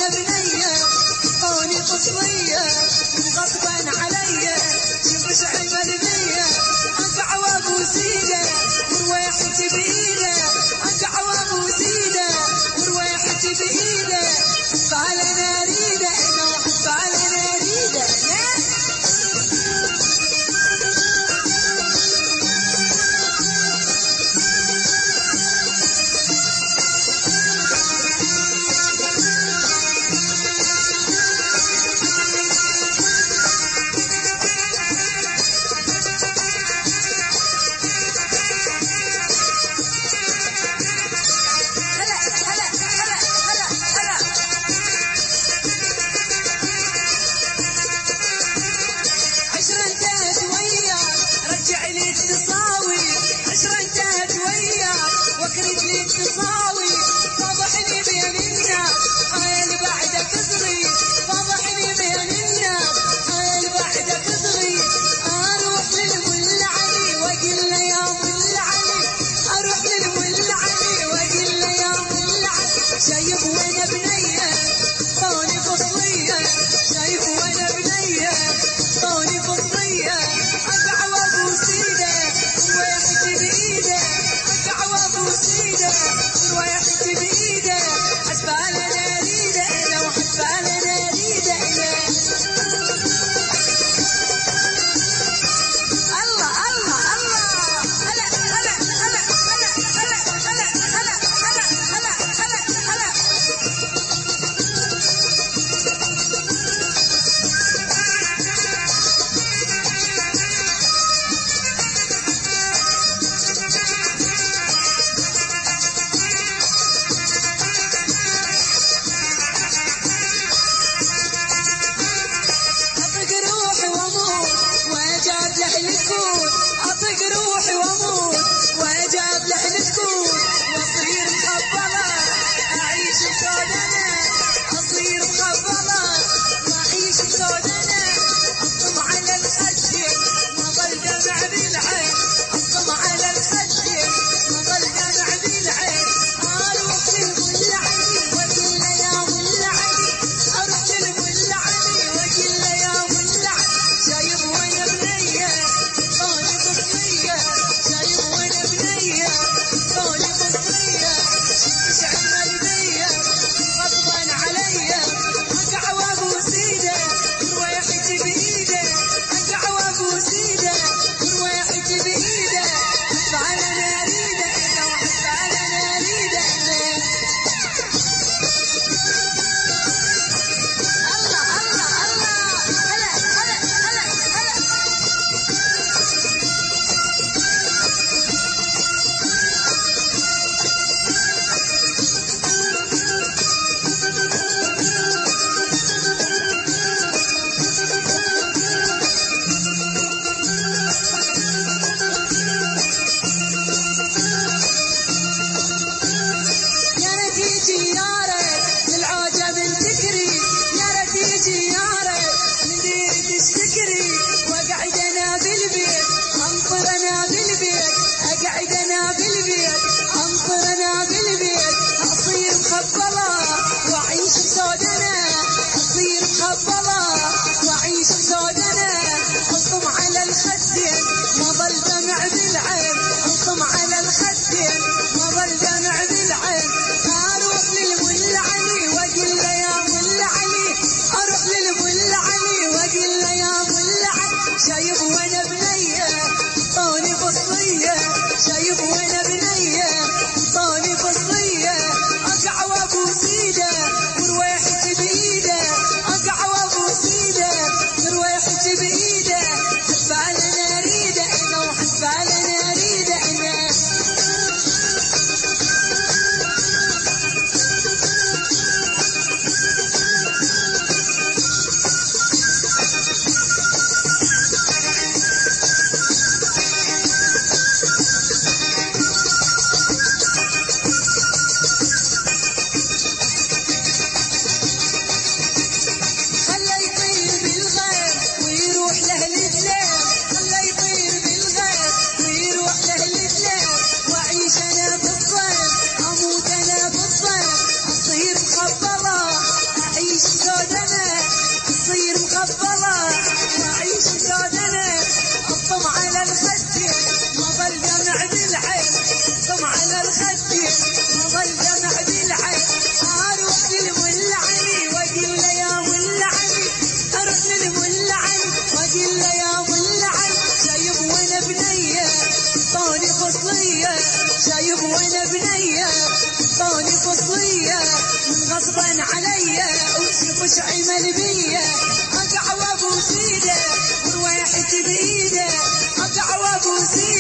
بنية كوني طفلية غصبا علي شوف شعيب البية أقع وابوس ايده ورويحتي بإيده أقع وابوس ايده ورويحتي بإيده فعلنا ريده نوح فعلنا ريده تصاوي فضحني بين الناس حيل بعدك صغير فضحني بين الناس حيل بعدك صغير اروح للملا علي واقول له يا ملا علي اروح للملا علي واقول له يا ملا علي شايف وانا بنيه طوني فصليه شايف وانا بنيه طوني فصليه اقع وابوس ايده ويحكي بايده اقع وابوس ايده ويحكي بإيده حسبالنا ريده لو حسبالنا ريده الله الله الله هلا هلا هلا هلا هلا هلا هلا هلا هلا هلا أطق روحي وأموت وأجاب لحن تكون وأصير مخبلة أعيش بسودنا أصير مخبلة وأعيش بسودنا أصم على الخدين ما ظل دمع بالعين أصم على الخدين ما ظل دمع بالعين أروح للملا علي وأقول له يا ملا علي أروح للملا علي وأقول له يا ملا علي شايف وأنا بنيه طوني فصلية شايف وانا بنية طوني فصلية شعب البية غصبا علي أقع وابوس ايده ورويحتي بإيده أقع وابوس ايده ورويحتي بإيده حسبالنا ريده لو حسبالنا ريده الله الله الله هلا هلا هلا هلا أقعدنا بالبيت أنطرنا بالبيت أصير مخبلة وأعيش بسودنا أصير مخبلة وأعيش بسودنا أصم على الخدين ما ظل دمع بالعين أصم على الخدين ما ظل دمع بالعين أروح للملا علي وأقول له يا ملا علي أروح للملا علي وأقول له يا ملا علي شايف وأنا بنيه طوني فصلية شايف وانا بنيه طوني فصلية أقع وابوس ايده ورويحتي بإيده أقع وابوس ايده ورويحتي بإيده حسبالنا ريده لو حسبالنا ريده وصية شايب وانا بنية طوني فصلية من غصبا عليا وشوف عمل بيا اقع وابوس ايده من واحد بايده اقع وابوس ايده